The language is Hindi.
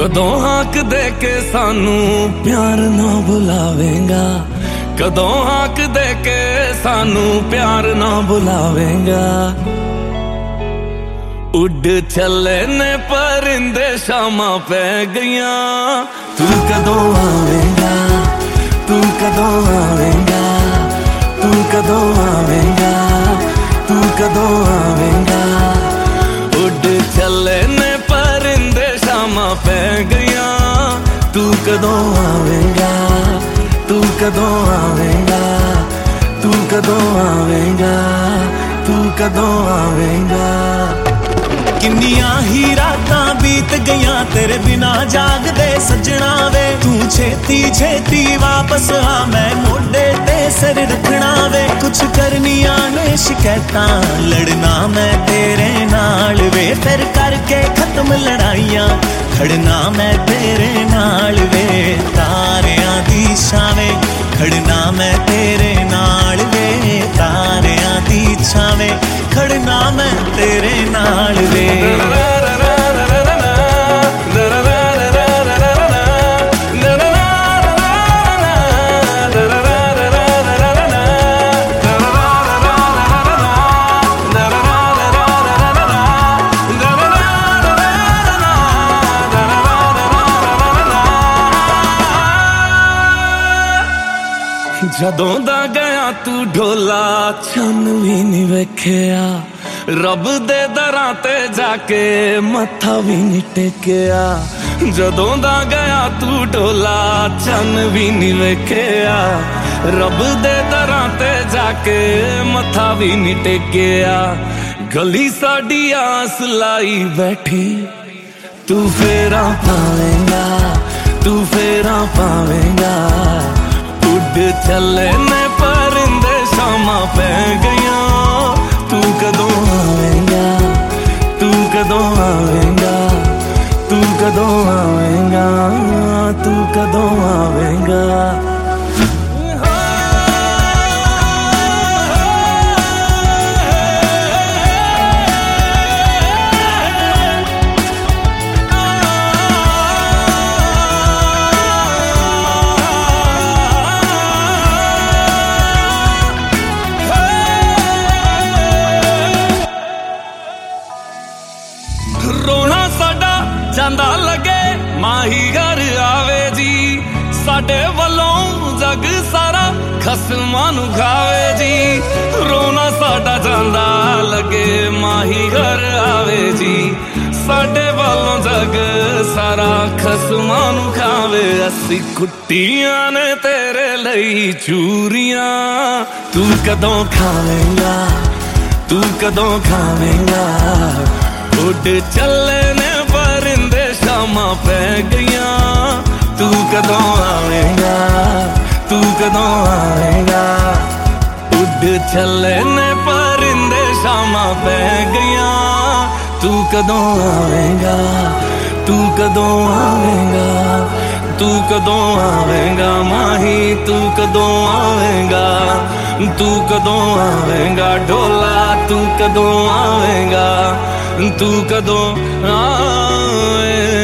कदों हाक दे के सानू प्यार ना बुलावेगा, कदों हाक दे के सानू प्यार ना बुलावेगा। उड़ चले ने परिंदे शामा पै गईया, तू कदों आवेगा, तू कदों आवेगा, तू कदों आवेगा, तू कदों आवेगा। उड़ चले ने परिंदे शामा पै गईया, तू कदों आवेगा, तू कदों आवेगा, तू कदों आवेगा, तू कदों आवेगा। किन्नियां ही रातां बीत गईयां तेरे बिना जागदे सजना वे, तू छेती छेती वापस आ, मैं मोढे ते सिर रखना वे। कुछ करनियां ने शिकायतां, लड़ना मैं तेरे नाल वे, फिर करके खत्म लड़ाइयां, खड़ना मैं तेरे नाल वे। तारियां दी छावें खड़ना मैं तेरे नाल वे, तारियां दी छावें खड़ना मैं तेरे नाल वे। जदों दा गया तू ढोला चन भी नहीं वेखिया, रब दे दरां ते जाके मत्था भी नहीं टेकिया। जदों दा गया तू ढोला चन भी नहीं वेखिया, रब दे दरां ते जाके मत्था भी नहीं टेकिया। गली साडी आस लाई बैठी, तू फेरा पावेगा, तू फेरा पावेगा। उड़ चले ने परिंदे शामा पै गईया, तू कदों आवेगा, तू कदों आवेगा, तू कदों आवेगा, तू कदों आवेगा। रोना साडा जांदा लगे माही घर आवे जी, साडे वलों जग सारा खसमां नू खावे जी। रोना साडा जांदा लगे माही घर आवे जी, साडे वलों जग सारा खसमां नू खावे। असी कुट्टियां ने तेरे लई चूरियां, तू कदों खावेगा, तू कदों खावेगा। उड़ चले ने परिंदे शामा पै गईया, तू कदों आवेगा, तू कदों आवेगा। उड़ चले ने परिंदे शामा पै गईया, तू कदों आवेगा, तू कदों आवेगा, तू कदों आवेगा। माही तू कदों आवेगा, तू कदों आवेगा। ढोला तू कदों आवेगा, तू कदों आवेगा।